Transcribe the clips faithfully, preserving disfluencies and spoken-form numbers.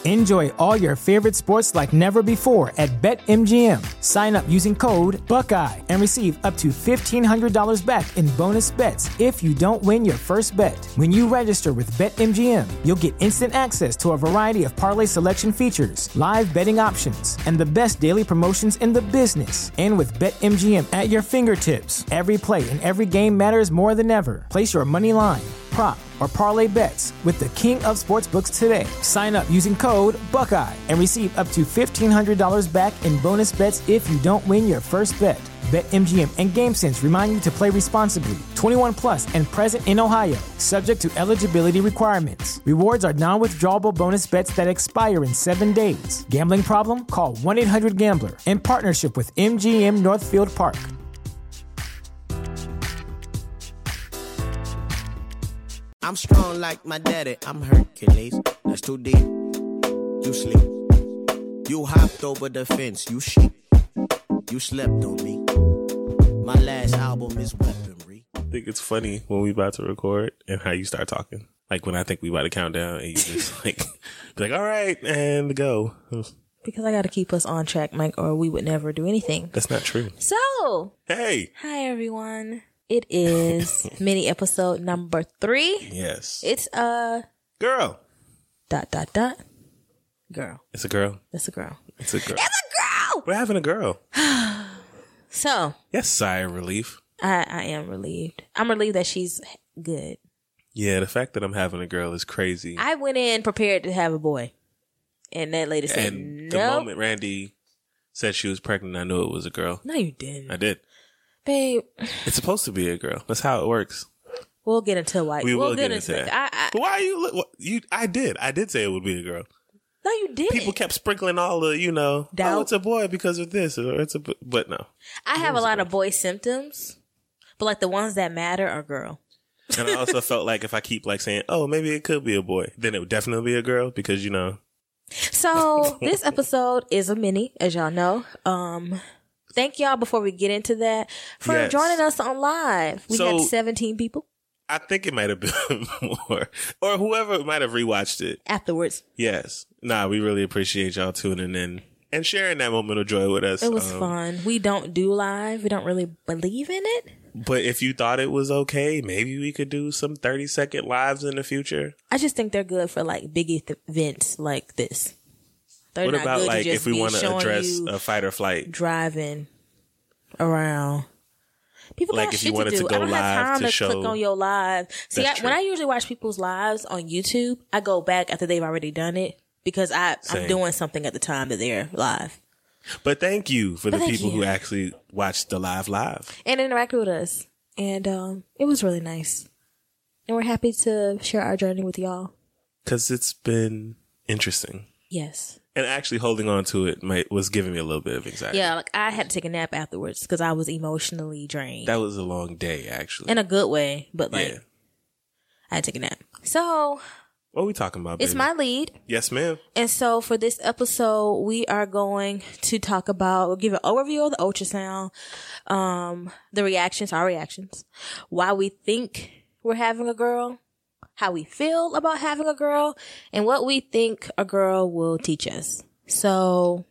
Enjoy all your favorite sports like never before at BetMGM. Sign up using code Buckeye and receive up to fifteen hundred dollars back in bonus bets if you don't win your first bet. When you register with BetMGM, you'll get instant access to a variety of parlay selection features, live betting options, and the best daily promotions in the business. And with BetMGM at your fingertips, every play and every game matters more than ever. Place your money line, prop, or parlay bets with the king of sportsbooks today. Sign up using code Buckeye and receive up to fifteen hundred dollars back in bonus bets if you don't win your first bet. BetMGM and GameSense remind you to play responsibly. twenty-one plus and present in Ohio, subject to eligibility requirements. Rewards are non-withdrawable bonus bets that expire in seven days. Gambling problem? Call one eight hundred gambler in partnership with M G M Northfield Park. I'm strong like my daddy, I'm Hercules. That's too deep. You sleep. You hopped over the fence, you sheep. You slept on me. My last album is Weaponry. I think it's funny when we about to record and how you start talking. Like when I think we about to count down and you just like, be like, all right, and go. Because I got to keep us on track, Mike, or we would never do anything. That's not true. So. Hey. Hi, everyone. It is mini episode number three. Yes. It's a girl. Dot, dot, dot. Girl. It's a girl. It's a girl. It's a girl. It's a girl. We're having a girl. So. Yes, sigh of relief. I, I am relieved. I'm relieved that she's good. Yeah, the fact that I'm having a girl is crazy. I went in prepared to have a boy. And that lady said, and no. the moment Randy said she was pregnant, I knew it was a girl. No, you didn't. I did. Babe. It's supposed to be a girl. That's how it works. We'll get into white. We we'll will get, get into into that. that. I, I, Why are you, what, you? I did. I did say it would be a girl. No, you didn't. People kept sprinkling all the, you know, Doubt. oh, it's a boy because of this, or it's a, but no. I have a lot of boy symptoms, but like the ones that matter are girl. And I also felt like if I keep like saying, oh, maybe it could be a boy, then it would definitely be a girl because, you know. So this episode is a mini, as y'all know. Um, thank y'all before we get into that for yes. joining us on live. We so, had seventeen people. I think it might have been more, or whoever might have rewatched it afterwards. Yes. Nah, we really appreciate y'all tuning in and sharing that moment of joy with us. It was um, fun. We don't do live. We don't really believe in it. But if you thought it was okay, maybe we could do some thirty second lives in the future. I just think they're good for like big eth- events like this. They're what not about good like to just if we want to address a fight or flight? Driving around. People like got if shit you wanted to, do. to go I don't live have time to, to show. click on your live. See, I, true. when I usually watch people's lives on YouTube, I go back after they've already done it because I, I'm doing something at the time that they're live. But thank you for But the thank people you. who actually watched the live live. And interacted with us. And um, it was really nice. And we're happy to share our journey with y'all. Because it's been interesting. Yes. And actually holding on to it might, was giving me a little bit of anxiety. Yeah, like I had to take a nap afterwards because I was emotionally drained. That was a long day, actually. In a good way, but like, yeah. I had to take a nap. So, what are we talking about, baby? It's my lead. Yes, ma'am. And so for this episode, we are going to talk about, we'll give an overview of the ultrasound, um, the reactions, our reactions, why we think we're having a girl, how we feel about having a girl, and what we think a girl will teach us. So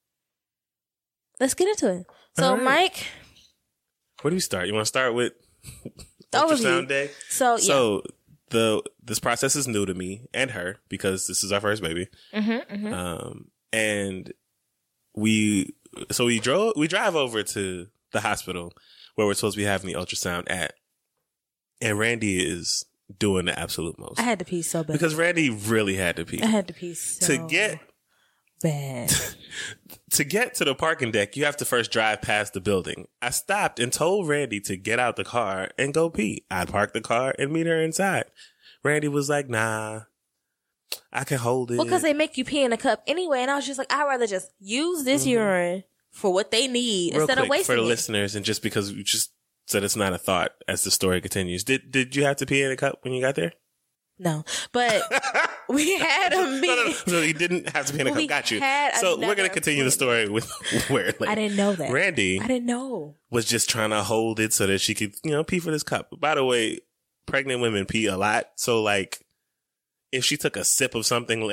let's get into it. So right. Mike, where do we start? You want to start with the ultrasound overview. day? So, yeah. So the this process is new to me and her because this is our first baby. Mm-hmm, mm-hmm. Um, and we so we drove we drive over to the hospital where we're supposed to be having the ultrasound at, and Randy is doing the absolute most. I had to pee so bad because Randy really had to pee. I had to pee so to get bad. To get to the parking deck, you have to first drive past the building. I stopped and told Randy to get out the car and go pee. I parked the car and meet her inside. Randy was like, nah, I can hold it. Well, because they make you pee in a cup anyway. And I was just like, I'd rather just use this mm-hmm. urine for what they need Real instead quick, of wasting for the it. listeners, and just because we just said it's not a thought as the story continues. Did did you have to pee in a cup when you got there? No, but we had a meeting. no, no, no. So you didn't have to pee in a We cup. Got you. had So we're going to continue the story with where like, I didn't know that. Randy I didn't know. was just trying to hold it so that she could, you know, pee for this cup. By the way, pregnant women pee a lot. So like if she took a sip of something, like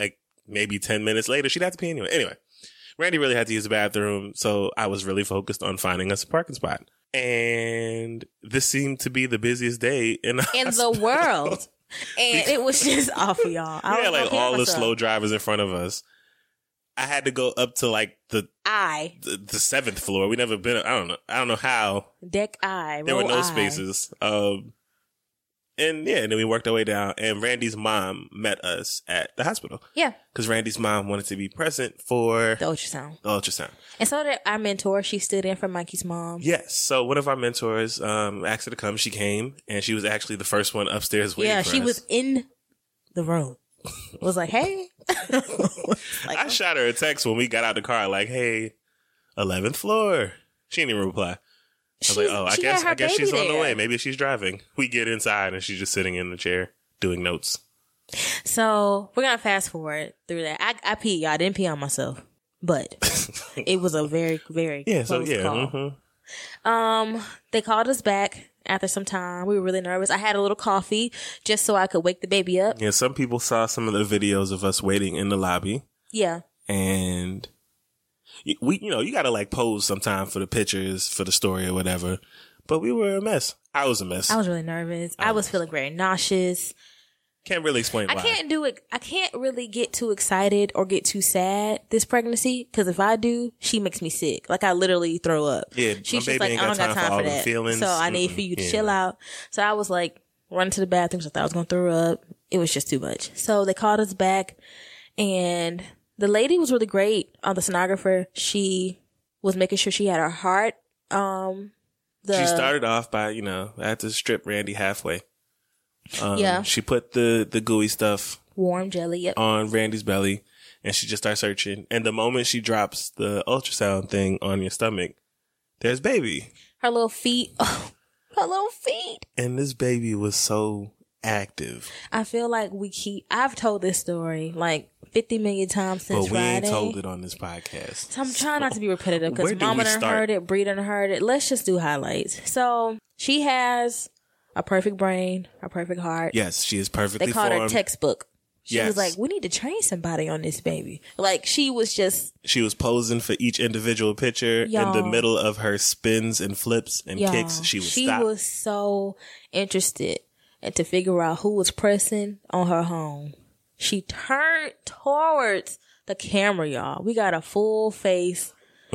maybe ten minutes later, she'd have to pee anyway. Anyway, Randy really had to use the bathroom, so I was really focused on finding us a parking spot. And this seemed to be the busiest day in the, in the world. And it was just awful, y'all. I yeah, like all myself. the slow drivers in front of us. I had to go up to like the I the, the seventh floor. We never been. I don't know. I don't know how. Deck I. There were no I. spaces. Um, and yeah, and then we worked our way down. And Randy's mom met us at the hospital. Yeah, because Randy's mom wanted to be present for the ultrasound. The ultrasound. And so did our mentor. She stood in for Mikey's mom. Yes. So one of our mentors um asked her to come. She came, and she was actually the first one upstairs waiting yeah, for she us. was in the room. Was like, hey. like, I shot her a text when we got out the car, like, hey, eleventh floor. She didn't even reply. I was She's, like, oh, I guess I guess she's there. on the way. Maybe she's driving. We get inside and she's just sitting in the chair doing notes. So we're gonna fast forward through that. I, I peed, y'all. I didn't pee on myself, but it was a very, very yeah. So close yeah. call. Mm-hmm. Um, they called us back after some time. We were really nervous. I had a little coffee just so I could wake the baby up. Yeah. Some people saw some of the videos of us waiting in the lobby. Yeah. And we, you know, you gotta like pose sometime for the pictures, for the story or whatever. But we were a mess. I was a mess. I was really nervous. I, I was, was feeling very nauseous. Can't really explain why. I can't do it. I can't really get too excited or get too sad this pregnancy, because if I do, she makes me sick. Like I literally throw up. Yeah, she's just like, I don't got time for, for that. Feelings. So I need for you to yeah. chill out. So I was like running to the bathroom. So I thought I was gonna throw up. It was just too much. So they called us back, and the lady was really great. Uh, the sonographer, she was making sure she had her heart. Um, the, she started off by, you know, I had to strip Randy halfway. Um, yeah. She put the, the gooey stuff. Warm jelly, yep. On Randy's belly, and she just starts searching. And the moment she drops the ultrasound thing on your stomach, there's baby. Her little feet. Oh, her little feet. And this baby was so active. I feel like we keep, I've told this story like fifty million times since But we Friday. ain't told it on this podcast. So I'm trying not to be repetitive, because Where do Mama we done start? heard it, Bree done heard it. Let's just do highlights. So she has a perfect brain, a perfect heart. Yes, she is perfectly They called formed. her textbook. She Yes. was like, we need to train somebody on this baby. Like, she was just... She was posing for each individual picture. Y'all. In the middle of her spins and flips and Y'all, kicks, she would she stop. was so interested and to figure out who was pressing on her home. She turned towards the camera, y'all. We got a full face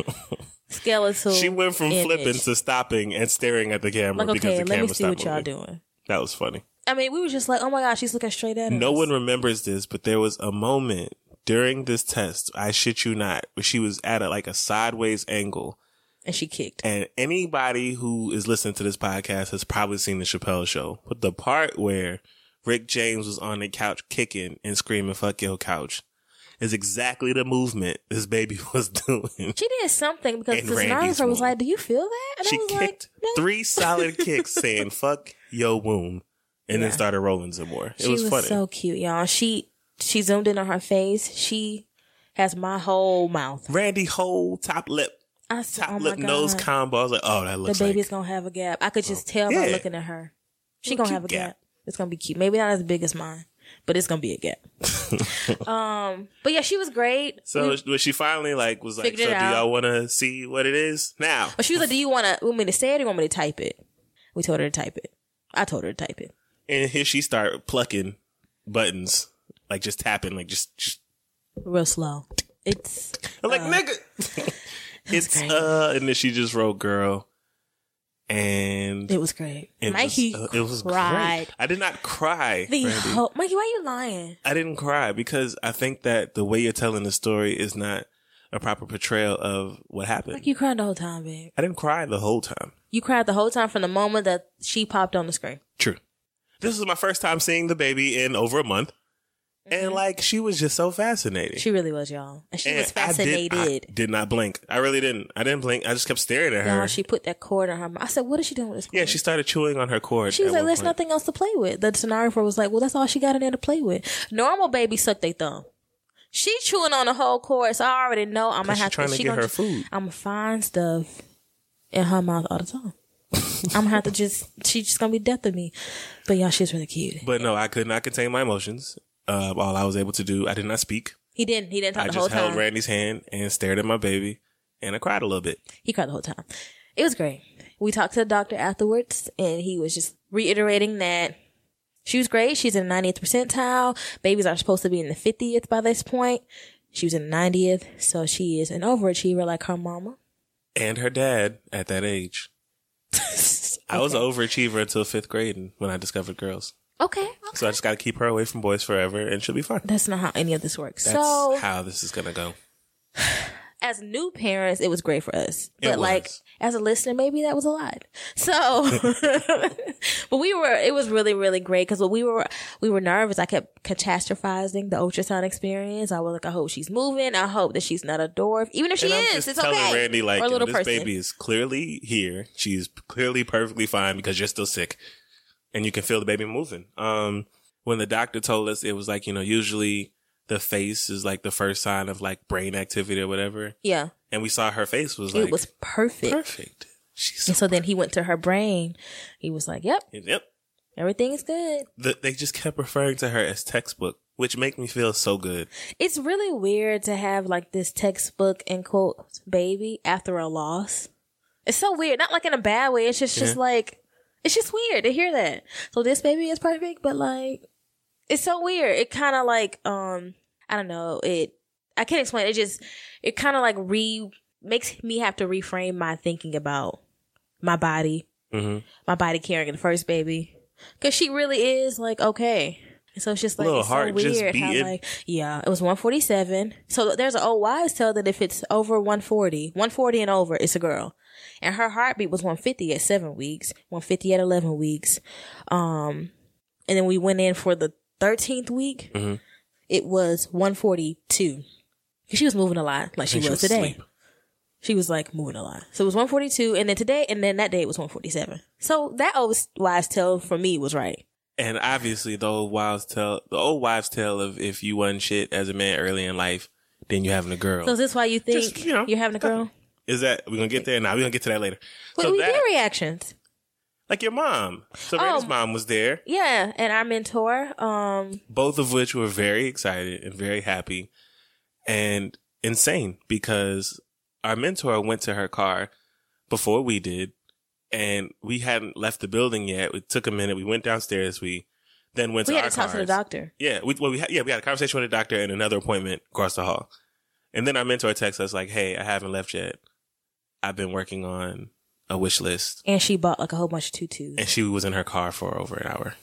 skeletal. She went from image. flipping to stopping and staring at the camera like, because okay, the let camera me see stopped what y'all moving. doing. That was funny. I mean, we were just like, oh my gosh, she's looking straight at us. No one remembers this, but there was a moment during this test, I shit you not, where she was at a, like a sideways angle. And she kicked. And anybody who is listening to this podcast has probably seen the Chappelle Show. But the part where Rick James was on the couch kicking and screaming, fuck your couch, is exactly the movement this baby was doing. She did something because And the Randy's sonographer was womb. like, do you feel that? And She I was kicked like, no. three solid kicks saying, fuck your womb. And Yeah. then started rolling some more. It She was, was funny. so cute, y'all. She, she zoomed in on her face. She has my whole mouth. Randy whole top lip. I said, Top oh lip my nose God. combo. I was like, oh, that The looks baby's like gonna have a gap. I could just tell by Yeah. looking at her. She Little gonna have a cute gap. gap. It's gonna be cute. Maybe not as big as mine, but it's gonna be a gap. um, but yeah, she was great. So We- when she finally like was like, Figured so it do out. y'all want to see what it is now? but she was like, "Do you want to want me to say it or want me to type it?" We told her to type it. I told her to type it. And here she started plucking buttons, like just tapping, like just. just Real slow. It's I'm like, uh, nigga. It's great. uh, and then she just wrote "girl," and it was great. it Mikey was, uh, it was cried. great. I did not cry. The Randy. whole, Mikey, why are you lying? I didn't cry because I think that the way you're telling the story is not a proper portrayal of what happened. Like you cried the whole time, babe. I didn't cry the whole time. You cried the whole time from the moment that she popped on the screen. True. This was my first time seeing the baby in over a month. And like, she was just so fascinating. She really was, y'all. And she And was I fascinated. did, I did not blink. I really didn't. I didn't blink. I just kept staring at her. Y'all, she put that cord on her mouth. I said, what is she doing with this cord? Yeah, she started chewing on her cord. She was at like, one there's point. nothing else to play with. The sonographer was like, well, that's all she got in there to play with. Normal babies suck their thumb. She chewing on the whole cord, so I already know I'm gonna 'Cause she have trying to. to She get gonna, her food. I'm gonna find stuff in her mouth all the time. I'm gonna have to just. She's just gonna be death of me. But y'all, she's really cute. But no, I could not contain my emotions. Uh, all I was able to do, I did not speak. He didn't. He didn't talk I the whole just held time. Randy's hand and stared at my baby, and I cried a little bit. He cried the whole time. It was great. We talked to the doctor afterwards, and he was just reiterating that she was great. She's in the ninetieth percentile. Babies are supposed to be in the fiftieth by this point. She was in the ninetieth, so she is an overachiever like her mama. And her dad at that age. I was an overachiever until fifth grade when I discovered girls. Okay, okay. So I just got to keep her away from boys forever, and she'll be fine. That's not how any of this works. That's so, how this is going to go. as new parents, it was great for us. It But was. like, as a listener, maybe that was a lot. So, but we were, it was really, really great because we were, we were nervous. I kept catastrophizing the ultrasound experience. I was like, I hope she's moving. I hope that she's not a dwarf. Even if she and I'm is, just it's telling okay. Randy, like, or a yo, little this person. baby is clearly here. She's clearly perfectly fine because you're still sick. And you can feel the baby moving. Um, when the doctor told us, it was like, you know, usually the face is like the first sign of like brain activity or whatever. Yeah. And we saw her face was like, It was perfect. perfect. She's And so then he went to her brain. He was like, yep, Yep. everything is good. The, they just kept referring to her as textbook, which make me feel so good. It's really weird to have like this textbook in quotes baby after a loss. It's so weird. Not like in a bad way. It's just, just Yeah. like, it's just weird to hear that. So this baby is perfect, but like, it's so weird. It kind of like, um, I don't know. It, I can't explain. It just, it kind of like re, makes me have to reframe my thinking about my body, Mm-hmm. my body carrying the first baby. Cause she really is like, okay. And so it's just like, Little it's so heart just weird how beating. like, yeah, it was one forty-seven. So there's an old wives' tale that if it's over one forty, one forty and over, it's a girl. And her heartbeat was one fifty at seven weeks, one fifty at eleven weeks. Um, and then we went in for the thirteenth week. Mm-hmm. It was one forty-two. She was moving a lot, like she And was she was today. asleep. She was like moving a lot. So it was one forty-two, and then today, and then that day it was one forty-seven. So that old wives' tale for me was right. And obviously, the old wives tell the old wives tale of if you wasn't shit as a man early in life, then you're having a girl. So is this why you think Just, you know, you're having a girl? Is that we're gonna get there? Now we're gonna get to that later. Wait, so we that, did reactions. like your mom. So Oh. Randy's mom was there, Yeah, and our mentor, um, both of which were very excited and very happy and insane because our mentor went to her car before we did, and we hadn't left the building yet. It took a minute. We went downstairs. We then went we to had our to talk to the cars. doctor. Yeah, we well we had yeah we had a conversation with the doctor and another appointment across the hall, and then our mentor texts us like, "Hey, I haven't left yet. I've been working on a wish list," And she bought like a whole bunch of tutus. and she was in her car for over an hour.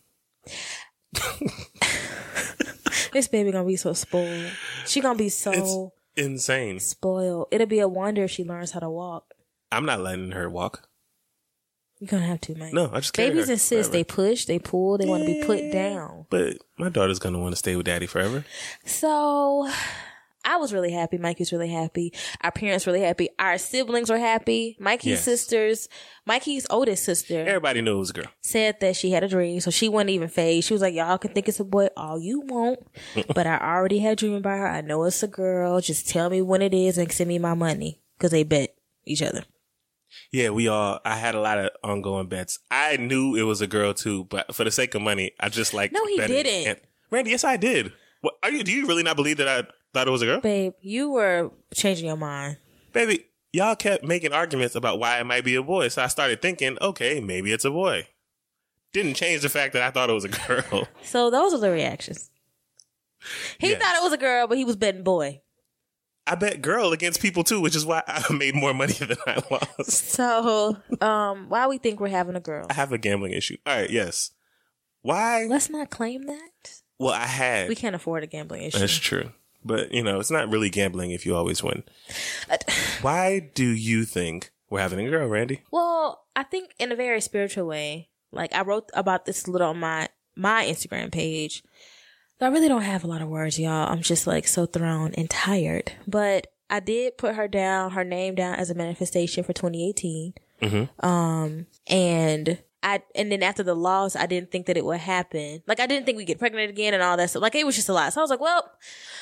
This baby gonna be so spoiled. She gonna be so Insane. spoiled. It'll be a wonder if she learns how to walk. I'm not letting her walk. You're gonna have to, man. No, I just carry Babies her insist. forever. They push, they pull, they want to be put Yeah. down. But my daughter's gonna want to stay with daddy forever. So I was really happy. Mikey's really happy. Our parents really happy. Our siblings were happy. Mikey's Yes. sisters, Mikey's oldest sister Everybody knew it was a girl. said that she had a dream, so she wasn't even phased. She was like, y'all can think it's a boy all you want, but I already had a dream about her. I know it's a girl. Just tell me when it is and send me my money, because they bet each other. Yeah, we all. I had a lot of ongoing bets. I knew it was a girl too, but for the sake of money, I just like. No, he betting. didn't. And, Randy, yes, I did. What are you? Do you really not believe that I thought it was a girl? Babe, you were changing your mind. Baby, y'all kept making arguments about why it might be a boy, so I started thinking, okay, maybe it's a boy. Didn't change the fact that I thought it was a girl. So those are the reactions. He Yes. thought it was a girl, but he was betting boy. I bet girl against people too, which is why I made more money than I lost. So, um, why we think we're having a girl? I have a gambling issue. All right, yes. Why? Let's not claim that. Well, I had. We can't afford a gambling issue. That's true. But, you know, it's not really gambling if you always win. Why do you think we're having a girl, Randy? Well, I think in a very spiritual way. Like, I wrote about this a little on my, my Instagram page. I really don't have a lot of words, y'all. I'm just like so thrown and tired. But I did put her down, her name down as a manifestation for twenty eighteen. Mm-hmm. Um, and I, and then after the loss, I didn't think that it would happen. Like, I didn't think we'd get pregnant again and all that stuff. Like, it was just a lot. So I was like, well,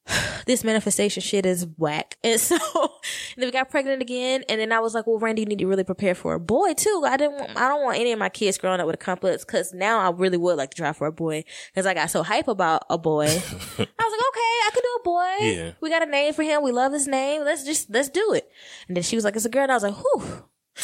this manifestation shit is whack. And so and then we got pregnant again. And then I was like, well, Randy, you need to really prepare for a boy too. I didn't want, I don't want any of my kids growing up with a complex, because now I really would like to try for a boy, because I got so hype about a boy. I was like, okay, I could do a boy. Yeah. We got a name for him. We love his name. Let's just, let's do it. And then she was like, it's a girl. And I was like, whew.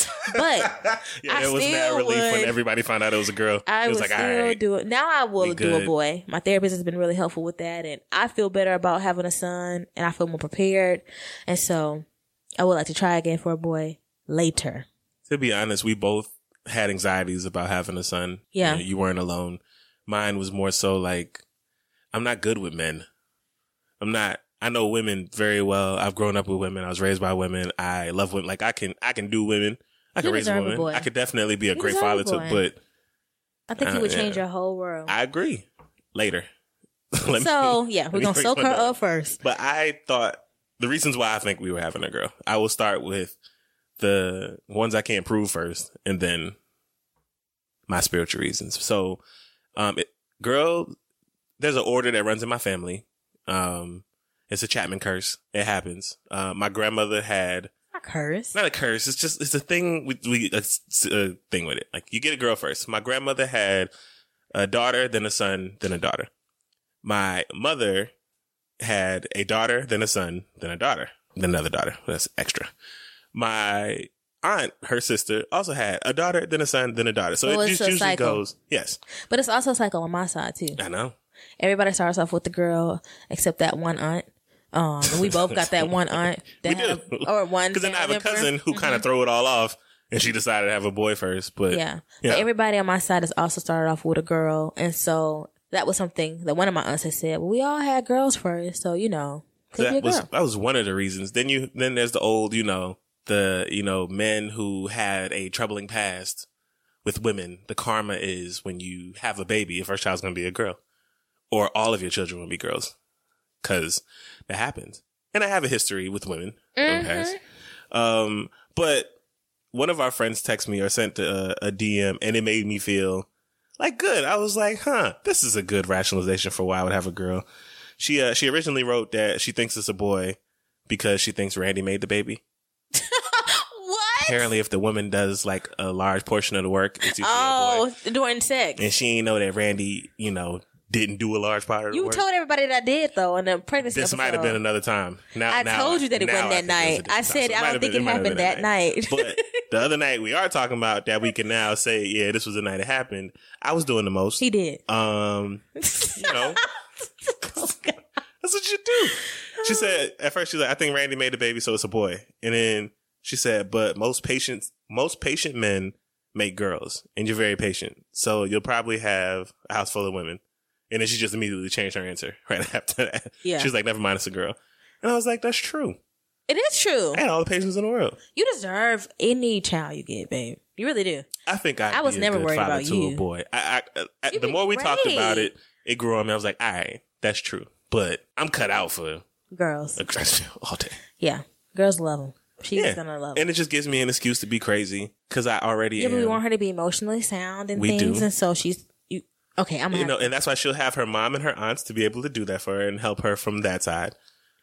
But yeah, I it was mad still relief would, when everybody found out it was a girl. I it was would like, still all right, do it. Now I will we do a good. boy. My therapist has been really helpful with that, and I feel better about having a son, and I feel more prepared. And so I would like to try again for a boy later. To be honest, we both had anxieties about having a son. Yeah. You know, you weren't alone. Mine was more so like, I'm not good with men. I'm not. I know women very well. I've grown up with women. I was raised by women. I love women. Like I can, I can do women. I can You raise a deserve a woman. boy. I could definitely be a You great deserve a father to, boy. but I think Uh, you would yeah. change your whole world. I agree. Later. Let So me- yeah, let we're me gonna break soak my her down. up first. But I thought the reasons why I think we were having a girl. I will start with the ones I can't prove first, and then my spiritual reasons. So, um, it, girl, there's an order that runs in my family. Um, it's a Chapman curse. It happens. Uh, my grandmother had Not curse. not a curse. It's just it's a thing. We we a, a thing with it. Like you get a girl first. My grandmother had a daughter, then a son, then a daughter. My mother had a daughter, then a son, then a daughter, then another daughter. That's extra. My aunt, her sister, also had a daughter, then a son, then a daughter. So Oh, it it's just a usually cycle. goes. Yes, But it's also a cycle on my side too. I know. Everybody starts off with the girl, except that one aunt. Um, and we both got that one aunt that We had do. a, or one. Because then I have a family member. cousin who kind of throw it all off, and she decided to have a boy first. But Yeah. yeah. But everybody on my side has also started off with a girl. And so that was something that one of my aunts had said, well, we all had girls first. So, you know, could be a that was girl. that was one of the reasons. Then you then there's the old, you know, the you know men who had a troubling past with women. The karma is when you have a baby, your first child's going to be a girl, or all of your children will be girls, because that happens. And I have a history with women in the past. Um, but one of our friends texted me or sent a, a D M, and it made me feel like good. I was like, huh, this is a good rationalization for why I would have a girl. She uh, she originally wrote that she thinks it's a boy because she thinks Randy made the baby. What? Apparently, if the woman does like a large portion of the work, it's usually a Oh, boy. during sex. And she ain't know that Randy, you know, didn't do a large part of the You work. told everybody that I did, though, in the pregnancy This episode. might have been another time. Now, I now told you that it now wasn't that I think night. it was a I different said time. So I might don't have think been- it might have happened been that night. But the other night we are talking about that we can now say, yeah, this was the night it happened. I was doing the most. He did. Um, you know, that's what you do. She said at first she's like, I think Randy made the baby, so it's a boy. And then she said, but most patient, most patient men make girls, and you're very patient, so you'll probably have a house full of women. And then she just immediately changed her answer right after that. Yeah. She was like, never mind, it's a girl. And I was like, that's true. It is true. I had all the patience in the world. You deserve any child you get, babe. You really do. I think I'd I was be a never good worried father about to you. a boy. I, I, I You'd the be more we talked great. about it, it grew on me. I was like, all right, that's true. But I'm cut out for Girls. a crush all day. Yeah. Girls love them. She's Yeah. gonna love them. And it just gives me an excuse to be crazy because I already Yeah, am. but we want her to be emotionally sound and We things. do. And so she's, you, okay, I'm you gonna know, and that's why she'll have her mom and her aunts to be able to do that for her and help her from that side.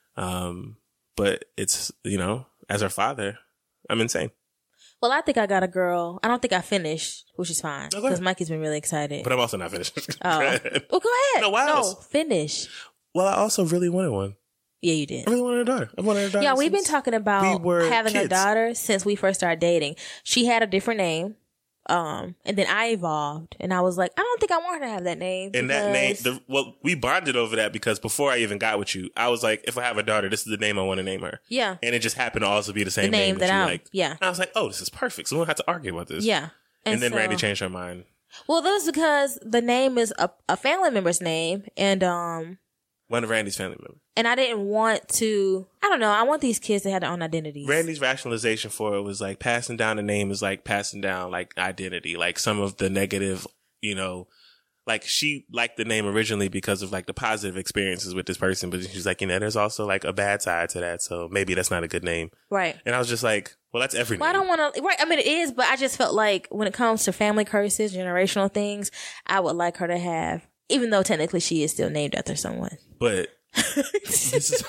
Um, but it's, you know, as her father, I'm insane. Well, I think I got a girl. I don't think I finished, which is fine. Okay. Because Mikey's been really excited. But I'm also not finished. Oh. Go ahead. Well, go ahead. No, why no, else? finish. Well, I also really wanted one. Yeah, you did. I really wanted a daughter. I wanted a daughter. Yeah, we've been since talking about we were having a kids. daughter since we first started dating. She had a different name. Um, and then I evolved and I was like, I don't think I want her to have that name. And that name, because- the, well, we bonded over that because before I even got with you, I was like, if I have a daughter, this is the name I want to name her. Yeah. And it just happened to also be the same The name name, that that you I'm- liked. yeah. And I was like, oh, this is perfect. So we don't have to argue about this. Yeah. And, then so- Randy changed her mind. Well, that was because the name is a, a family member's name. And, um, One of Randy's family members. and I didn't want to, I don't know, I want these kids to have their own identities. Randy's rationalization for it was like passing down the name is like passing down like identity, like some of the negative, you know, like she liked the name originally because of like the positive experiences with this person, but she's like, you know, there's also like a bad side to that, so maybe that's not a good name. Right. And I was just like, well, that's every Well, I name. don't want to, right. I mean, it is, but I just felt like when it comes to family curses, generational things, I would like her to have, even though technically she is still named after someone. But This is,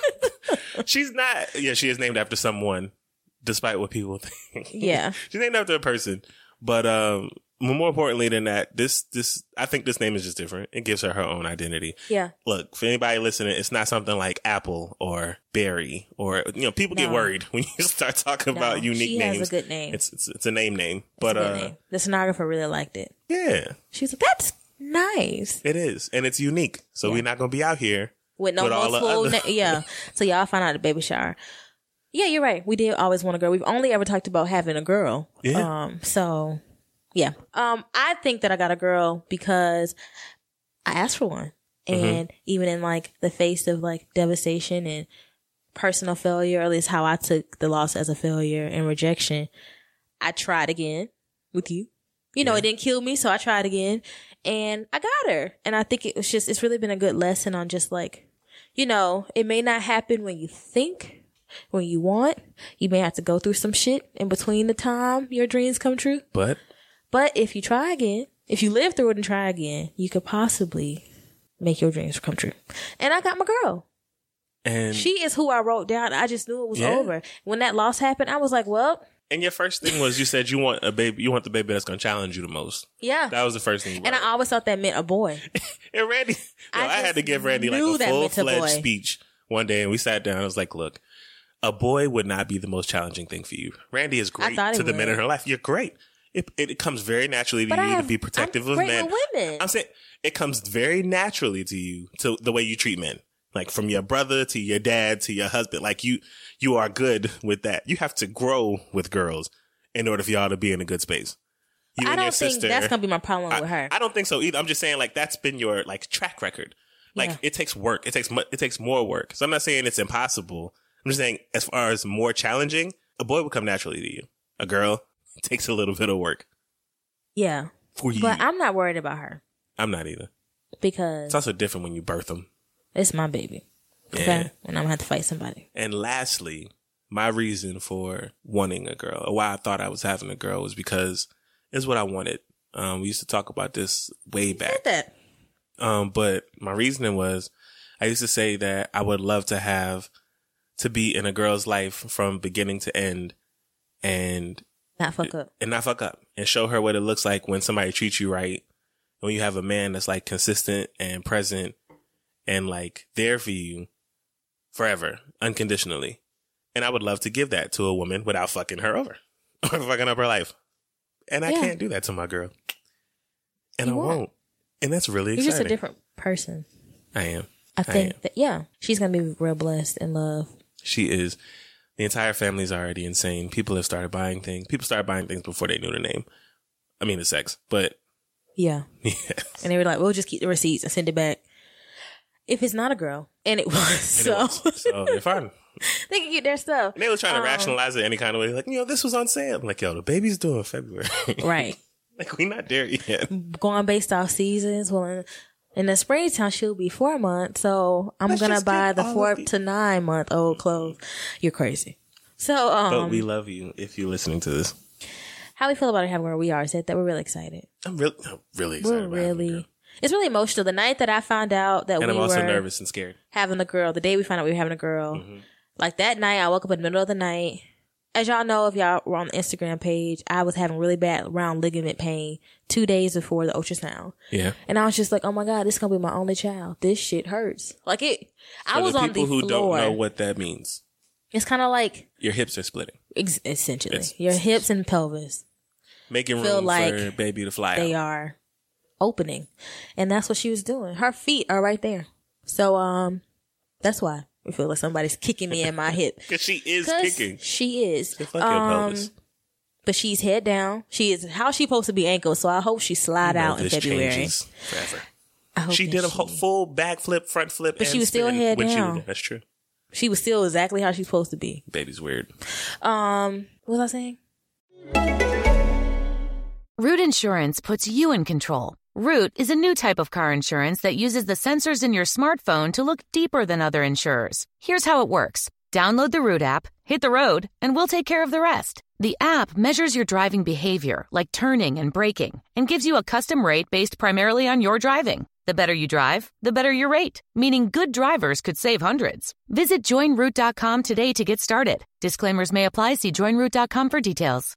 she's not. Yeah, she is named after someone, despite what people think. Yeah, she's named after a person. But um, more importantly than that, this this I think this name is just different. It gives her her own identity. Yeah. Look, for anybody listening, it's not something like Apple or Barry or you know people No. get worried when you start talking No, about unique she names. has a good name. It's it's, it's a name name, It's but a good uh, name. The stenographer really liked it. yeah, She was like, "That's nice." it is, and it's unique. So Yeah. we're not gonna be out here With no with all the multiple, other- na- yeah. So y'all find out the baby shower. Yeah, you're right. We did always want a girl. We've only ever talked about having a girl. Yeah. Um. So, yeah. Um. I think that I got a girl because I asked for one, and even in like the face of like devastation and personal failure, or at least how I took the loss as a failure and rejection, I tried again with you. You know, Yeah. it didn't kill me, so I tried again, and I got her. And I think it was just, it's really been a good lesson on just like, you know, it may not happen when you think, when you want. You may have to go through some shit in between the time your dreams come true. But But if you try again, if you live through it and try again, you could possibly make your dreams come true. And I got my girl. and She is who I wrote down. I just knew it was Yeah. over. When that loss happened, I was like, well, and your first thing was you said you want a baby. You want the baby that's gonna challenge you the most. yeah. That was the first thing. You And I always thought that meant a boy. And Randy, no, I I, had just to give Randy knew like a that full meant a boy. fledged speech one day, and we sat down. I was like, "Look, a boy would not be the most challenging thing for you. Randy is great thought he to the would. men in her life. You're great. It it, it comes very naturally to But I you to have- be protective I'm of great men. with women. I'm saying it comes very naturally to you to the way you treat men, like from your brother to your dad to your husband. Like you you are good with that. You have to grow with girls in order for y'all to be in a good space. You I and your don't think sister. that's going to be my problem I, with her. I don't think so either. I'm just saying like that's been your like track record. Like Yeah. it takes work. It takes mu- it takes more work. So I'm not saying it's impossible. I'm just saying as far as more challenging, a boy would come naturally to you. A girl it takes a little bit of work Yeah. for you. But I'm not worried about her I'm not either. It's because also different when you birth them. it's my baby. Okay. Yeah. And I'm going to have to fight somebody. And lastly, my reason for wanting a girl, or why I thought I was having a girl, was because it's what I wanted. Um, we used to talk about this way back. Said that. Um, but my reasoning was, I used to say that I would love to have to be in a girl's life from beginning to end, and Not fuck up. and not fuck up, and show her what it looks like when somebody treats you right, when you have a man that's like consistent and present and like there for you forever, unconditionally. And I would love to give that to a woman without fucking her over or fucking up her life. And I Yeah. can't do that to my girl. And You I won't. won't. And that's really You're exciting. just a different person. I am. I think am. that, yeah, she's going to be real blessed and love. She is. The entire family's already insane. People have started buying things. People started buying things before they knew the name. I mean, the sex. But, Yeah. yes. And they were like, we'll just keep the receipts and send it back. If it's not a girl. And it was. And So, it was. So they're fine. they can get their stuff. And they were trying to Um, rationalize it any kind of way. Like, you know, this was on sale. I'm like, yo, the baby's due in February. Right. Like, we not there yet. Going based off seasons. Well, in, in the springtime, she'll be four months. So I'm Let's going to just buy get the all four of the- to nine month old clothes. You're crazy. So, um, But we love you if you're listening to this. how we feel about it, how where we are, is that, that we're really excited. I'm really, I'm really excited We're about having a really, girl. it's really emotional. The night that I found out that And we I'm also were nervous and scared. having a girl, the day we found out we were having a girl, Mm-hmm. like that night, I woke up in the middle of the night. As y'all know, if y'all were on the Instagram page, I was having really bad round ligament pain two days before the ultrasound. Yeah. And I was just like, oh my God, this is going to be my only child. This shit hurts. Like it, I For was the on the people who floor. don't know what that means, It's kind of like, your hips are splitting. ex- essentially, It's- your hips and pelvis, Making Feel room like for baby to fly they out. are opening. And that's what she was doing. Her feet are right there. So, um, that's why we feel like somebody's kicking me in my hip. Because she is 'Cause kicking. she is. Yeah, fuck your Um, pelvis. but she's head down. She is how she supposed to be ankle. So I hope she slide You know out in this February. changes forever. I hope She that did a she- whole full back flip, front flip, But and she was still spin head when she down. was- That's true. She was still exactly how she's supposed to be. Baby's weird. Um, what was I saying? Root Insurance puts you in control. Root is a new type of car insurance that uses the sensors in your smartphone to look deeper than other insurers. Here's how it works. Download the Root app, hit the road, and we'll take care of the rest. The app measures your driving behavior, like turning and braking, and gives you a custom rate based primarily on your driving. The The better you drive, the better your rate, meaning good drivers could save hundreds. Visit join root dot com today to get started. Disclaimers may apply. See join root dot com for details.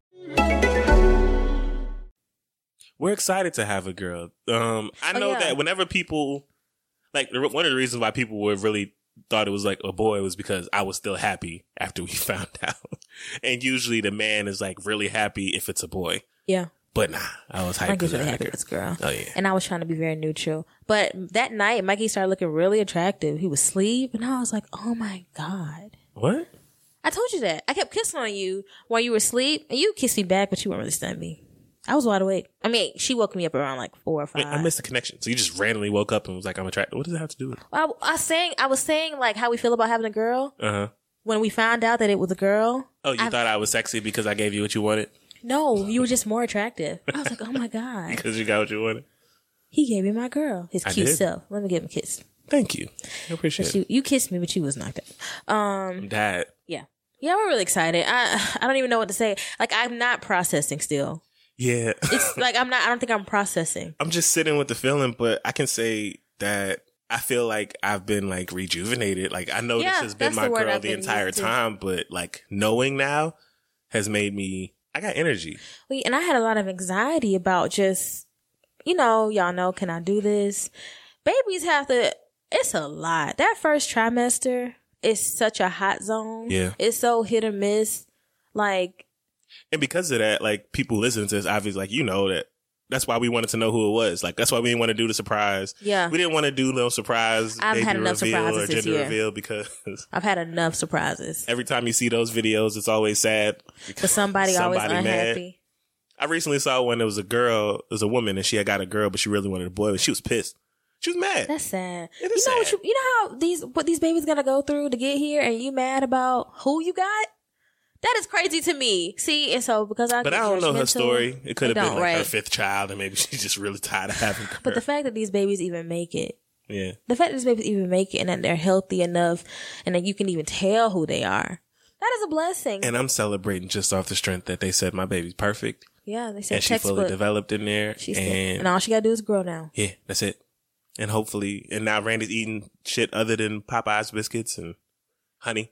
We're excited to have a girl. Um, I know oh, yeah. that whenever people, like, one of the reasons why people were really thought it was like a boy was because I was still happy after we found out. And usually the man is like really happy if it's a boy. Yeah. But nah, I was hyped. Mikey's really happy with this girl. Oh yeah. And I was trying to be very neutral. But that night, Mikey started looking really attractive. He was asleep, and I was like, oh my God. What? I told you that. I kept kissing on you while you were asleep, and you kissed me back, but you weren't really stunned me. I was wide awake. I mean, she woke me up around like four or five. Wait, I missed the connection. So you just randomly woke up and was like, I'm attracted. What does that have to do with it? I, I, was saying, I was saying like how we feel about having a girl. Uh-huh. When we found out that it was a girl. Oh, you I, thought I was sexy because I gave you what you wanted? No, you were just more attractive. I was like, oh my God. Because you got what you wanted? He gave me my girl. His I cute did? self. Let me give him a kiss. Thank you. I appreciate you, it. You kissed me, but you was knocked out. Um, Dad. Yeah. Yeah, we're really excited. I I don't even know what to say. Like, I'm not processing still. Yeah. It's like, I'm not, I don't think I'm processing. I'm just sitting with the feeling, but I can say that I feel like I've been like rejuvenated. Like, I know yeah, this has been my the girl the entire time, but like knowing now has made me, I got energy. Well, and I had a lot of anxiety about just, you know, y'all know, can I do this? Babies have to, it's a lot. That first trimester is such a hot zone. Yeah. It's so hit or miss. Like, and because of that, like, people listening to this, obviously, like, you know that that's why we wanted to know who it was. Like, that's why we didn't want to do the surprise. Yeah. We didn't want to do no surprise I've baby had enough reveal surprises or this gender year. reveal because I've had enough surprises. Every time you see those videos, it's always sad. But somebody, somebody always unhappy. Mad. I recently saw one that was a girl, it was a woman, and she had got a girl, but she really wanted a boy, but she was pissed. She was mad. That's sad. It is you know sad. what you, you know how these what these babies gotta go through to get here, and you mad about who you got? That is crazy to me. See, and so because I but I don't know her story. It could have been like right. her fifth child, and maybe she's just really tired of having her. But the fact that these babies even make it, yeah, the fact that these babies even make it, and that they're healthy enough, and that you can even tell who they are, that is a blessing. And I'm celebrating just off the strength that they said my baby's perfect. Yeah, they said and she textbook. fully developed in there. She and, said, and all she gotta do is grow now. Yeah, that's it. And hopefully, and now Randy's eating shit other than Popeye's biscuits and honey.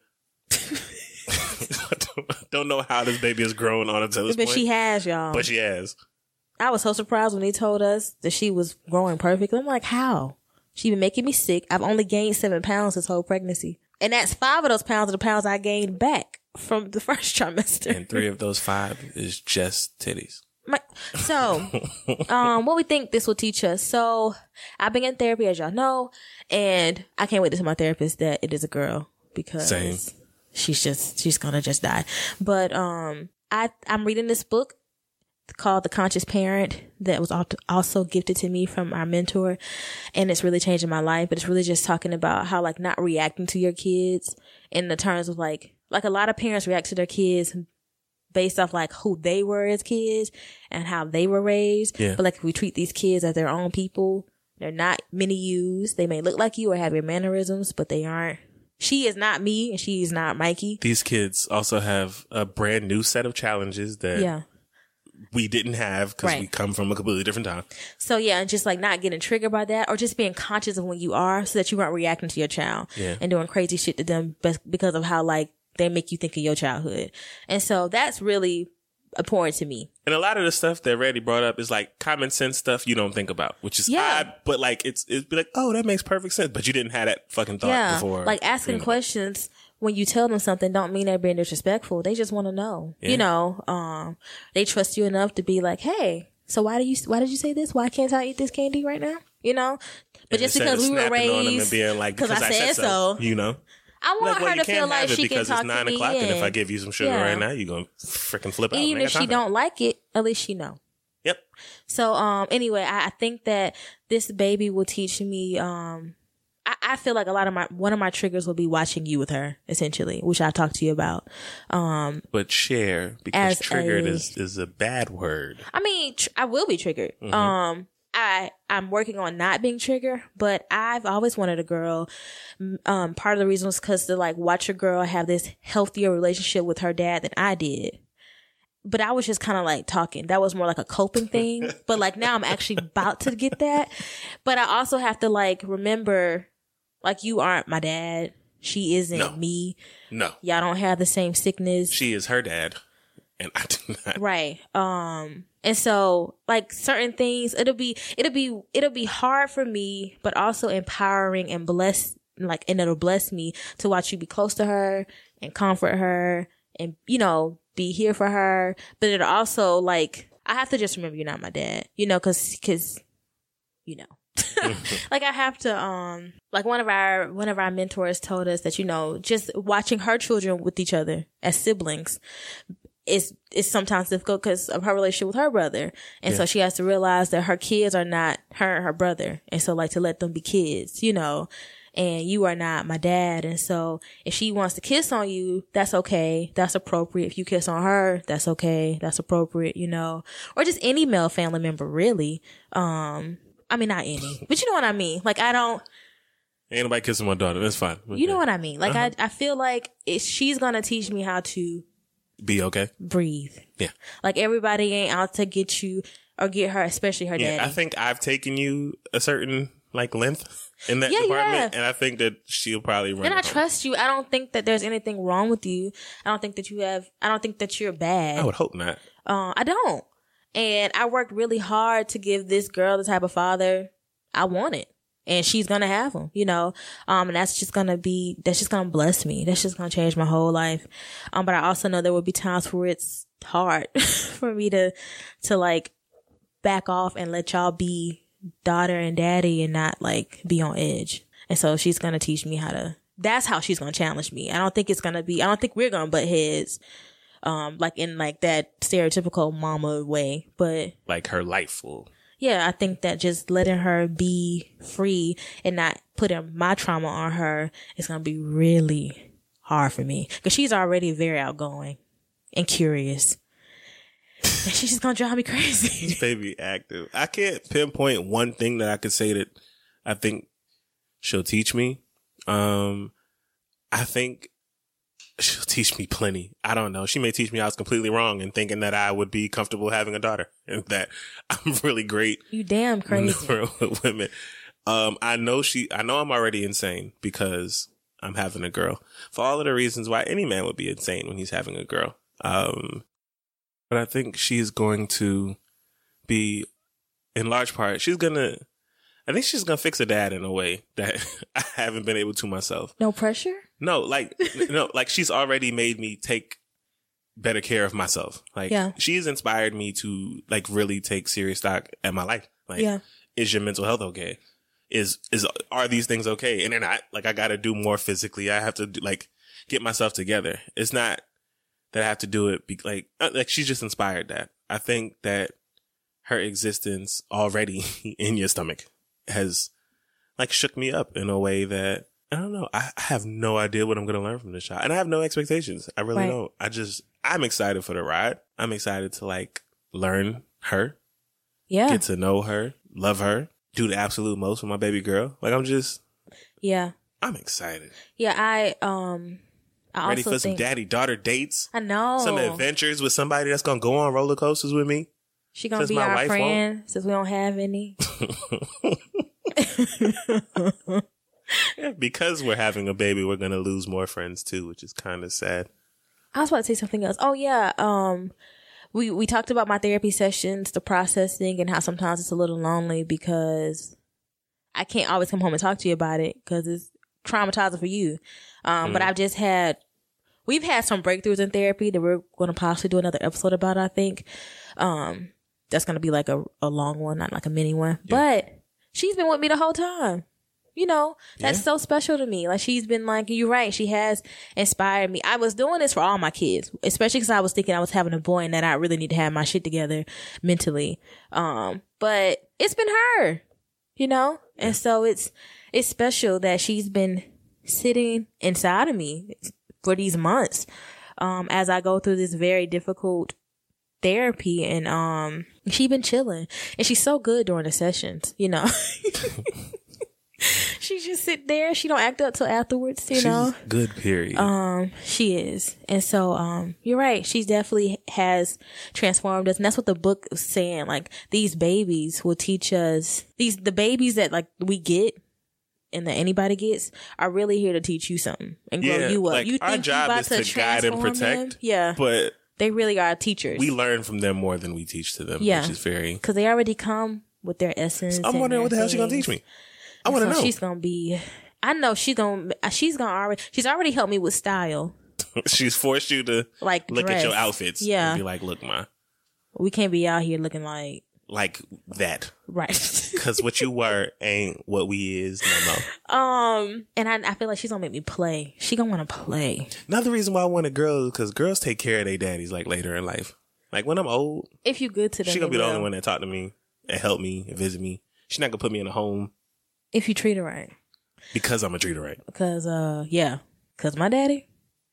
Don't know how this baby has grown on until this but point. she has, y'all. But she has. I was so surprised when they told us that she was growing perfectly. I'm like, how? She been making me sick. I've only gained seven pounds this whole pregnancy. And that's five of those pounds of the pounds I gained back from the first trimester. And three of those five is just titties. My, so, um, what we think this will teach us. So, I've been in therapy, as y'all know, and I can't wait to tell my therapist that it is a girl because Same. she's just, she's gonna just die. But, um, I, I'm reading this book called The Conscious Parent that was also gifted to me from our mentor, and it's really changing my life. But it's really just talking about how, like, not reacting to your kids in the terms of like, like a lot of parents react to their kids based off like who they were as kids and how they were raised. Yeah. But like if we treat these kids as their own people, they're not mini yous. They may look like you or have your mannerisms, but they aren't. She is not me and she is not Mikey. These kids also have a brand new set of challenges that yeah. we didn't have because right. we come from a completely different time. So yeah, and just like not getting triggered by that or just being conscious of when you are so that you aren't reacting to your child yeah. and doing crazy shit to them because of how like they make you think of your childhood. And so that's really important to me. And a lot of the stuff that Randy brought up is like common sense stuff you don't think about, which is yeah. odd, but like it's it's be like, oh, that makes perfect sense. But you didn't have that fucking thought yeah. before. Like asking you know. questions when you tell them something don't mean they're being disrespectful. They just want to know. Yeah. You know, um, they trust you enough to be like, hey, so why do you why did you say this? Why can't I eat this candy right now? You know? But and just because we were raised and being like, because I, I said, said so, so, you know. I want like, well, her to feel like she can because talk it's nine to me o'clock, in. and if I give you some sugar yeah. right now, you're gonna freaking flip out. And even if she don't like it, at least she know. Yep. So, um, anyway, I, I think that this baby will teach me. Um, I, I feel like a lot of my one of my triggers will be watching you with her, essentially, which I talked to you about. Um, but share because triggered a, is is a bad word. I mean, tr- I will be triggered. Mm-hmm. Um. I, I'm working on not being triggered, but I've always wanted a girl. Um, part of the reason was because to like watch a girl have this healthier relationship with her dad than I did. but I was just kind of like talking. That was more like a coping thing. But like now I'm actually about to get that. But I also have to like remember, like, you aren't my dad. She isn't no. me. No. Y'all don't have the same sickness. She is her dad. And I do not. Right. Um, and so like certain things, it'll be, it'll be, it'll be hard for me, but also empowering and bless, like, and it'll bless me to watch you be close to her and comfort her and, you know, be here for her. But it'll also like, I have to just remember you're not my dad, you know, cause, cause, you know. Like I have to, um, like one of our, one of our mentors told us that, you know, just watching her children with each other as siblings is, is sometimes difficult because of her relationship with her brother. And yeah. so she has to realize that her kids are not her and her brother. And so like to let them be kids, you know, and you are not my dad. And so if she wants to kiss on you, that's okay. That's appropriate. If you kiss on her, that's okay. That's appropriate, you know, or just any male family member, really. Um, I mean, not any, but you know what I mean? Like, I don't. Ain't nobody kissing my daughter. That's fine. Okay. You know what I mean? Like, uh-huh. I, I feel like it, she's going to teach me how to be okay. Breathe. Yeah. Like, everybody ain't out to get you or get her, especially her yeah, daddy. I think I've taken you a certain, like, length in that yeah, department. Yeah. And I think that she'll probably run. And I home. trust you. I don't think that there's anything wrong with you. I don't think that you have, I don't think that you're bad. I would hope not. Uh, I don't. And I worked really hard to give this girl the type of father I wanted. And she's gonna have him, you know? Um, and that's just gonna be, that's just gonna bless me. That's just gonna change my whole life. Um, but I also know there will be times where it's hard for me to, to like back off and let y'all be daughter and daddy and not like be on edge. And so she's gonna teach me how to, that's how she's gonna challenge me. I don't think it's gonna be, I don't think we're gonna butt heads. Um, like in like that stereotypical mama way, but like her life will. Yeah, I think that just letting her be free and not putting my trauma on her is going to be really hard for me because she's already very outgoing and curious. And she's just going to drive me crazy. This baby active. I can't pinpoint one thing that I could say that I think she'll teach me. Um, I think she'll teach me plenty. I don't know. She may teach me I was completely wrong in thinking that I would be comfortable having a daughter and that I'm really great. You damn crazy. With women. Um, I know she, I know I'm already insane because I'm having a girl for all of the reasons why any man would be insane when he's having a girl. Um, but I think she's going to be in large part, she's going to, I think she's going to fix her dad in a way that I haven't been able to myself. No pressure? No, like, no, like she's already made me take better care of myself. Like, yeah. she's inspired me to like really take serious stock at my life. Like, yeah. is your mental health okay? Is, is, are these things okay? And then I, like, I got to do more physically. I have to do, like, get myself together. It's not that I have to do it. Be, like, like she's just inspired that. I think that her existence already in your stomach has like shook me up in a way that I don't know. I have no idea what I'm going to learn from this child. And I have no expectations. I really right. don't. I just, I'm excited for the ride. I'm excited to like learn her. Yeah. Get to know her, love her, do the absolute most with my baby girl. Like I'm just, yeah, I'm excited. Yeah. I, um, I ready also for some think, daddy daughter dates. I know. Some adventures with somebody that's going to go on roller coasters with me. She gonna be our friend won't. Since we don't have any. Yeah, because we're having a baby, we're gonna lose more friends too, which is kind of sad. I was about to say something else. Oh yeah, um, we we talked about my therapy sessions, the processing, and how sometimes it's a little lonely because I can't always come home and talk to you about it because it's traumatizing for you. Um, mm. But I've just had, we've had some breakthroughs in therapy that we're going to possibly do another episode about. I think. Um, That's going to be like a, a long one, not like a mini one. Yeah. But she's been with me the whole time. You know, that's yeah. so special to me. Like she's been like, you're right. She has inspired me. I was doing this for all my kids, especially because I was thinking I was having a boy and that I really need to have my shit together mentally. Um, but it's been her, you know? Yeah. And so it's, it's special that she's been sitting inside of me for these months. Um, as I go through this very difficult therapy and um she been chilling and she's so good during the sessions, you know. She just sit there. She don't act up till afterwards, you She's know. good, period. Um, she is. And so, um, you're right. She definitely has transformed us. And that's what the book is saying. Like, these babies will teach us, these, the babies that like we get and that anybody gets are really here to teach you something and grow yeah, you up. like, You our think job you about is to, to guide and transform protect. them? Yeah. But they really are teachers. we learn from them more than we teach to them, Yeah. which is very... Because they already come with their essence. I'm and wondering their what the hell she's going to things. teach me. I want to So know. she's gonna be. I know she's gonna. She's gonna already. She's already helped me with style. She's forced you to Like look dress. at your outfits Yeah. and be like, look, ma, We can't be out here looking like like that. right. Because what you were ain't what we is no more. um, and I, I feel like she's gonna make me play. She gonna want to play. Another reason why I want a girl is because girls take care of their daddies like later in life. Like when I'm old, If you good to them, she gonna they be the will. only one that talk to me and help me and visit me. She's not gonna put me in a home If you treat her right, because I'm a treater right. because uh, yeah, because my daddy,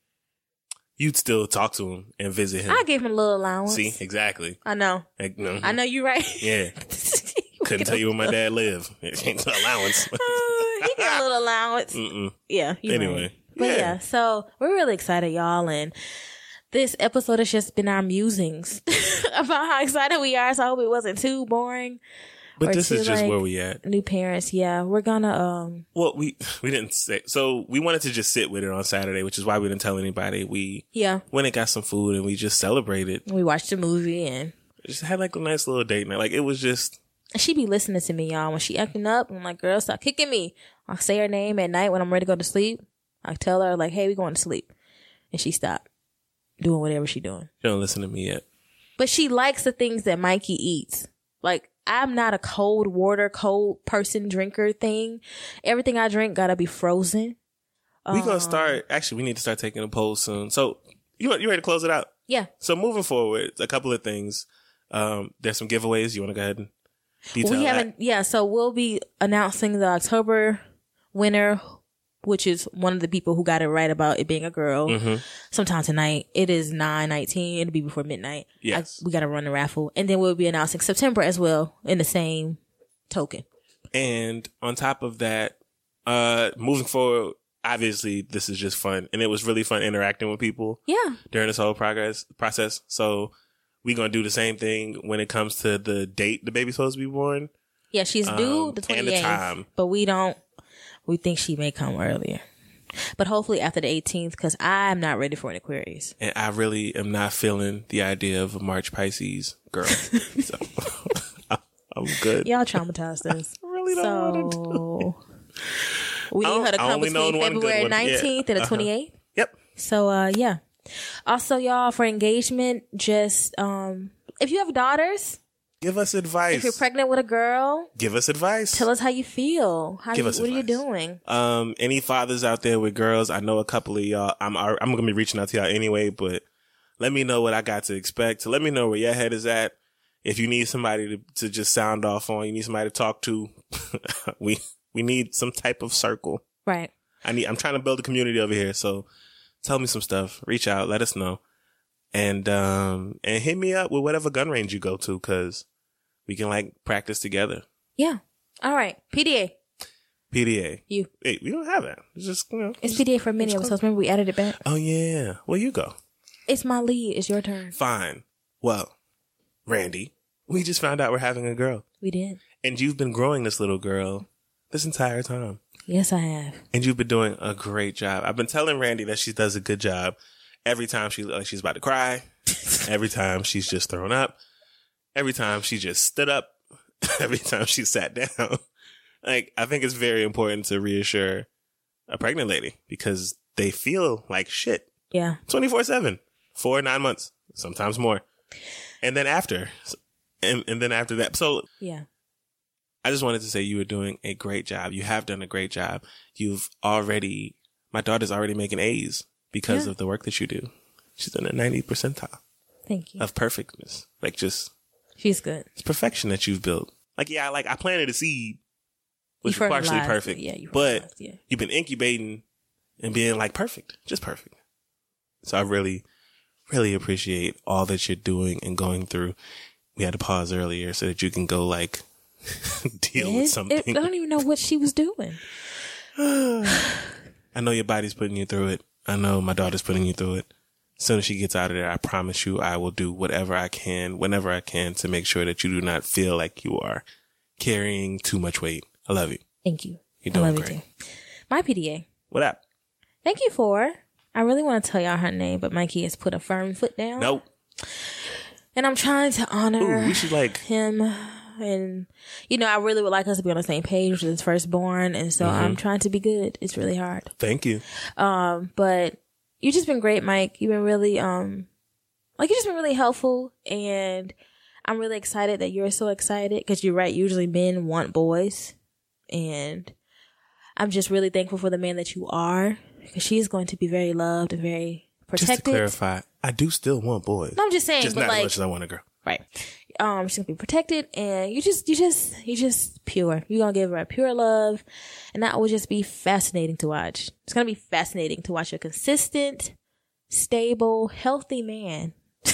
You'd still talk to him and visit him. I gave him a little allowance. See, exactly. I know. Like, no. I know you right. Yeah. Couldn't tell you where my dad lived. It ain't the allowance. Uh, he get a little allowance. Mm-mm. Yeah. You Anyway, right. But yeah. yeah. so we're really excited, y'all, and this episode has just been our musings about how excited we are. So I hope it wasn't too boring. But Or this to, is just like, where we at. New parents, yeah, we're gonna um. Well, we we didn't say so. We wanted to just sit with it on Saturday, which is why we didn't tell anybody. We Yeah, went and got some food and we just celebrated. we watched a movie and Just had like a nice little date night. Like it was just she be listening to me, y'all. When she acting up, I'm like, girl, stop kicking me. I say her name at night when I'm ready to go to sleep. I tell her like, hey, we going to sleep, and she stopped doing whatever she doing. she don't listen to me yet. But she likes the things that Mikey eats. Like, I'm not a cold water, cold person drinker thing. Everything I drink gotta be frozen. We gonna start. Actually, we need to start taking a poll soon. So you you ready to close it out? Yeah. So moving forward, a couple of things. Um, there's some giveaways. You want to go ahead and detail We that? haven't, yeah, so we'll be announcing the October winner, which is one of the people who got it right about it being a girl. Mm-hmm. Sometime tonight. It is nine nineteen. It'll be before midnight. Yes. I, we got to run the raffle. And then we'll be announcing September as well in the same token. And on top of that, uh, moving forward, obviously this is just fun, and it was really fun interacting with people Yeah. during this whole progress process. So we're gonna do the same thing when it comes to the date the baby's supposed to be born. Yeah, she's due Um, the and the twenty-eighth. time. But we don't, we think she may come earlier. But hopefully after the eighteenth, because I'm not ready for an Aquarius. And I really am not feeling the idea of a March Pisces girl. So I'm good. Y'all traumatized us. I really don't want to do So we I need don't- her to I come only known between one good February one. Yeah. nineteenth and the Uh-huh. twenty-eighth. Yep. So uh yeah. Also, y'all, for engagement, just um if you have daughters, Give us advice. if you're pregnant with a girl, Give us advice. tell us how you feel. How Give you, us what are you advice. doing? Um, any fathers out there with girls, I know a couple of y'all. I'm I'm gonna be reaching out to y'all anyway, but let me know what I got to expect. Let me know where your head is at. If you need somebody to, to just sound off on, you need somebody to talk to. we we need some type of circle. Right. I need. I'm trying to build a community over here. So tell me some stuff. Reach out. Let us know, and um and hit me up with whatever gun range you go to, because we can like practice together. Yeah. All right. P D A. P D A. You. Hey, we don't have that. It's just, you know. It's P D A for many episodes. Remember we added it back? Oh yeah. Well, you go. It's my lead. It's your turn. Fine. Well, Randy, we just found out we're having a girl. We did. And you've been growing this little girl this entire time. Yes, I have. And you've been doing a great job. I've been telling Randy that she does a good job. Every time she like she's about to cry. Every time she's just thrown up. Every time she just stood up. Every time she sat down. Like, I think it's very important to reassure a pregnant lady because they feel like shit. Yeah. twenty-four seven for nine months, sometimes more. And then after, and, and then after that. So Yeah. I just wanted to say you were doing a great job. You have done a great job. You've already, my daughter's already making A's because Yeah. of the work that you do. She's in a ninety percentile Thank you. of perfectness. Like just, She's good. it's perfection that you've built. Like, yeah, like I planted a seed, which You was partially fertilized perfect. it. Yeah, you but fertilized, yeah. you've been incubating and being like perfect, just perfect. So I really, really appreciate all that you're doing and going through. We had to pause earlier so that you can go like deal It- with something. it- I don't even know what she was doing. I know your body's putting you through it. I know my daughter's putting you through it. As soon as she gets out of there, I promise you I will do whatever I can, whenever I can, to make sure that you do not feel like you are carrying too much weight. I love you. Thank you. You're I doing love great. you too. My P D A. What up? Thank you for. I really want to tell y'all her name, but Mikey has put a firm foot down. Nope. And I'm trying to honor Ooh, we should like him. And, you know, I really would like us to be on the same page with his firstborn. And so Mm-hmm. I'm trying to be good. It's really hard. thank you. Um, but you've just been great, Mike. You've been really, um, like, you've just been really helpful. And I'm really excited that you're so excited because you're right. Usually men want boys. And I'm just really thankful for the man that you are because she's going to be very loved and very protected. Just to clarify, I do still want boys. No, I'm just saying, just but not like, as much as I want a girl. right. Um, she's gonna be protected and you just, you just, you just pure. You're gonna give her a pure love and that will just be fascinating to watch. It's gonna be fascinating to watch a consistent, stable, healthy man.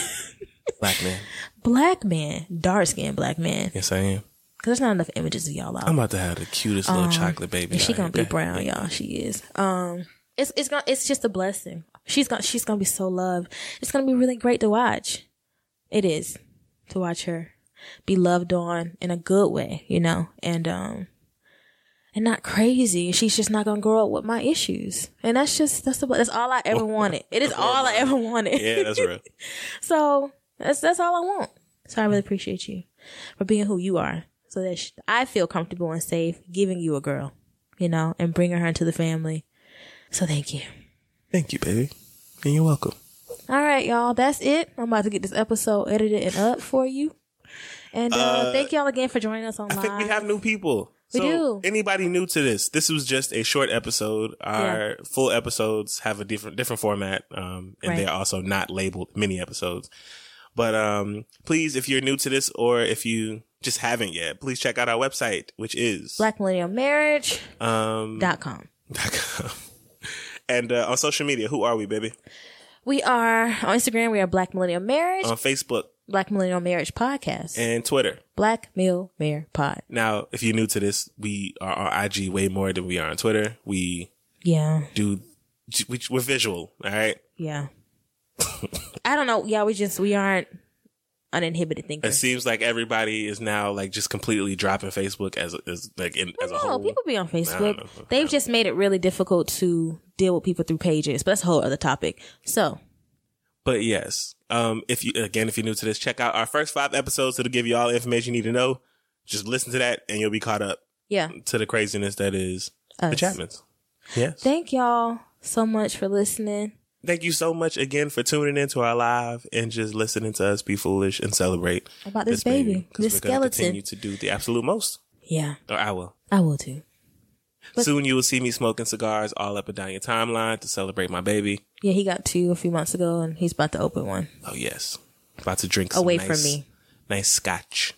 Black man. Black man. Dark skinned black man. Yes, I am. Cause there's not enough images of y'all out. I'm about to have the cutest little chocolate baby. And she out gonna here. be brown, y'all. She is. Um, it's, it's gonna, it's just a blessing. She's gonna, she's gonna be so loved. It's gonna be really great to watch. It is. To watch her be loved on in a good way, you know, and, um, and not crazy. She's just not going to grow up with my issues. And that's just, that's the, that's all I ever wanted. It is all I ever wanted. Yeah, that's real. So that's, that's all I want. So I really appreciate you for being who you are so that sh- I feel comfortable and safe giving you a girl, you know, and bringing her into the family. So thank you. Thank you, baby. And you're welcome. All right, y'all. That's it. I'm about to get this episode edited and up for you. And uh, Uh, thank y'all again for joining us on I live. think we have new people. We so do. Anybody new to this? This was just a short episode. Our Yeah. full episodes have a different different format, um, and Right. they're also not labeled mini episodes. But um, please, if you're new to this, or if you just haven't yet, please check out our website, which is black millennial marriage um, dot com. and uh, on social media, who are we, baby? We are on Instagram. We are Black Millennial Marriage, On Facebook Black Millennial Marriage Podcast, and Twitter. Black Mill Mayor Pod. Now, if you're new to this, we are on I G way more than we are on Twitter. We Yeah, do, we, we're visual, all right? yeah. I don't know. Yeah, we just we aren't uninhibited It thinkers. seems like everybody is now like just completely dropping Facebook as as like in, as a No, whole. people be on I don't Facebook. know. They've just made it really difficult to deal with people through pages, but that's a whole other topic. So, But yes, um, if you again, if you're new to this, check out our first five episodes. It'll give you all the information you need to know. Just listen to that, and you'll be caught up yeah. to the craziness that is Us. the Chapmans. Yes. Thank y'all so much for listening. Thank you so much again for tuning into our live and just listening to us be foolish and celebrate About this baby, 'cause this we're gonna skeleton. continue to do the absolute most. Yeah, Or I will. I will too. But- Soon you will see me smoking cigars all up and down your timeline to celebrate my baby. Yeah, he got two a few months ago, and he's about to open one. Oh yes, about to drink some Away nice, from me. nice scotch.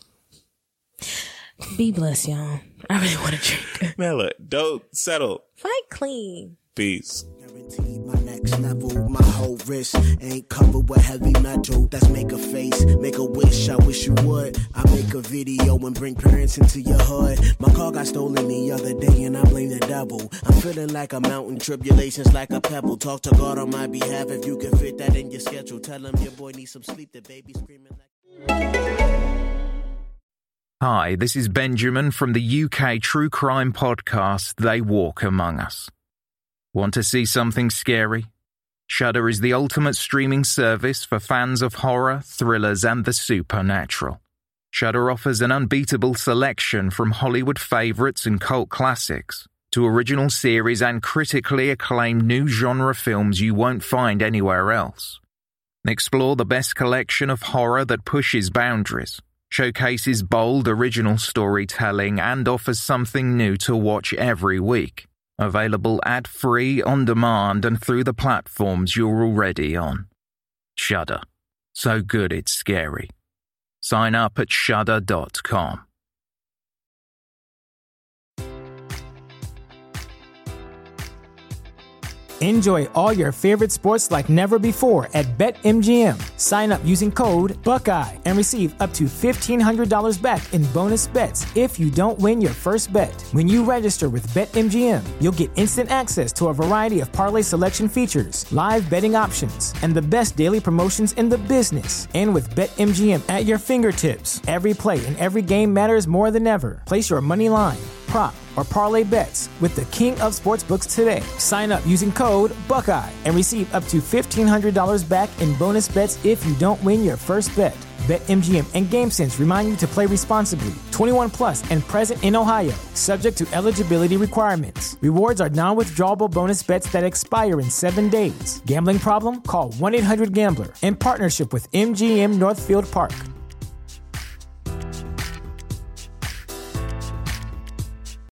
Be blessed, y'all. I really want to drink. Man, look, don't settle. Fight clean. Peace. Guaranteed my next level, my whole wrist ain't covered with heavy metal. That's make a face, make a wish, I wish you would. I make a video and bring parents into your hood. My car got stolen the other day and I blame the devil. I'm feeling like a mountain, tribulations like a pebble. Talk to God on my behalf if you can fit that in your schedule. Tell him your boy needs some sleep, the baby screaming like... Hi, this is Benjamin from the U K true crime podcast They Walk Among Us. Want to see something scary? Shudder is the ultimate streaming service for fans of horror, thrillers, and the supernatural. Shudder offers an unbeatable selection from Hollywood favorites and cult classics to original series and critically acclaimed new genre films you won't find anywhere else. Explore the best collection of horror that pushes boundaries, showcases bold original storytelling, and offers something new to watch every week. Available ad-free, on demand, and through the platforms you're already on. Shudder. So good it's scary. Sign up at shudder dot com. Enjoy all your favorite sports like never before at BetMGM. Sign up using code Buckeye and receive up to fifteen hundred dollars back in bonus bets if you don't win your first bet. When you register with BetMGM, you'll get instant access to a variety of parlay selection features, live betting options, and the best daily promotions in the business. And with BetMGM at your fingertips, every play and every game matters more than ever. Place your money line, prop, or parlay bets with the king of sportsbooks today. Sign up using code Buckeye and receive up to fifteen hundred dollars back in bonus bets if you don't win your first bet. BetMGM and GameSense remind you to play responsibly. twenty-one plus and present in Ohio, subject to eligibility requirements. Rewards are non-withdrawable bonus bets that expire in seven days. Gambling problem? Call one eight hundred gambler in partnership with M G M Northfield Park.